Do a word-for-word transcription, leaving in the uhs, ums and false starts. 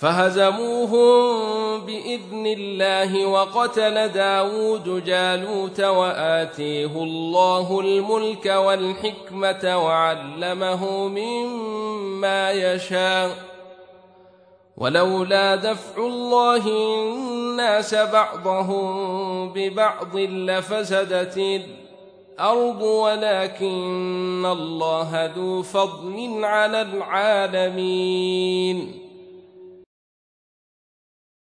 فهزموهم بإذن الله وقتل داود جالوت وآتيه الله الملك والحكمة وعلمه مما يشاء ولولا دفع الله الناس بعضهم ببعض لفسدت الأرض ولكن الله ذو فضل على العالمين